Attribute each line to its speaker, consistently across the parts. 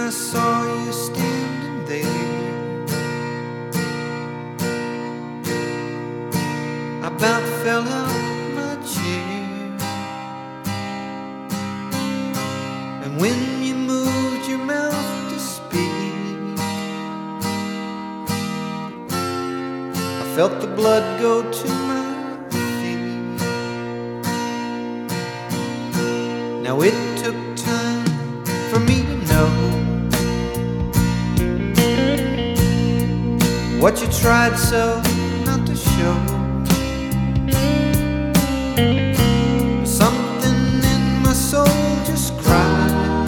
Speaker 1: I saw you standing there, I about fell out my chair. And when you moved your mouth to speak, I felt the blood go to my feet. Now it took time for me to know what you tried so not to show. Something in my soul just cried.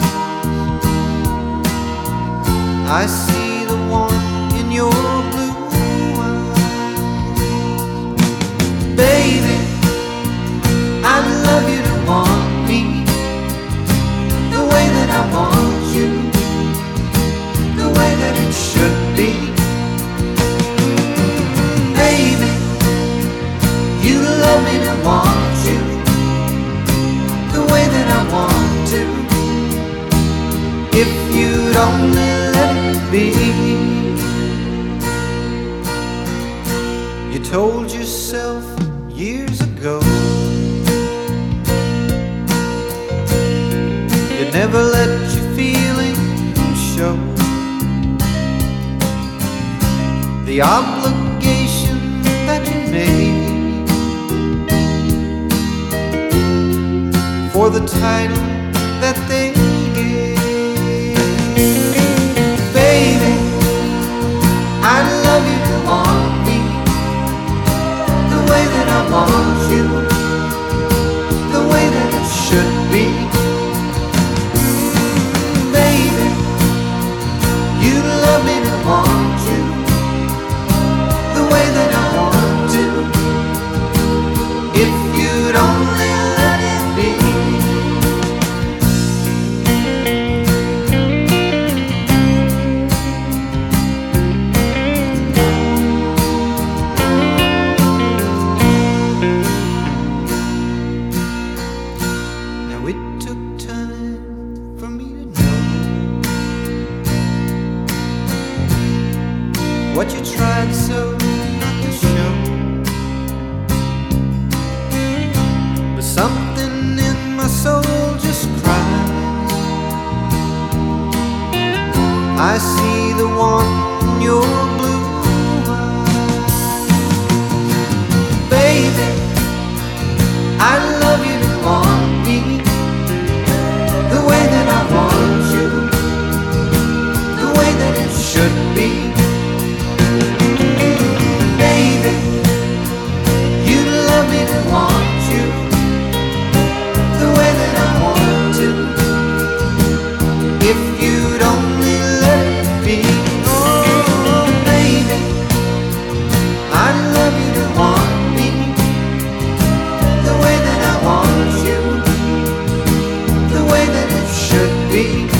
Speaker 1: I see the warmth in your blue eyes. Baby, I'd love you to want me the way that I want you, the way that it should be. Baby, you love me to want you the way that I want to, if you'd only let it be. You told yourself years ago you'd never let your feelings show. The obligation that you made for the title that they gave. Baby, I'd love you to want me the way that I want you, the way that it should be. Baby, you love me to want you the way that I want to, if you'd only let it be. Now it took time for me to know what you tried so not to show. But something in my soul just cried. I see the warmth in your blue eyes. Baby, I love you to want me the way that I want you, the way that it should be. Baby, you love me to want you the way that I want to, if you'd only let it be. Oh, baby, I'd love you to want me the way that I want you, the way that it should be.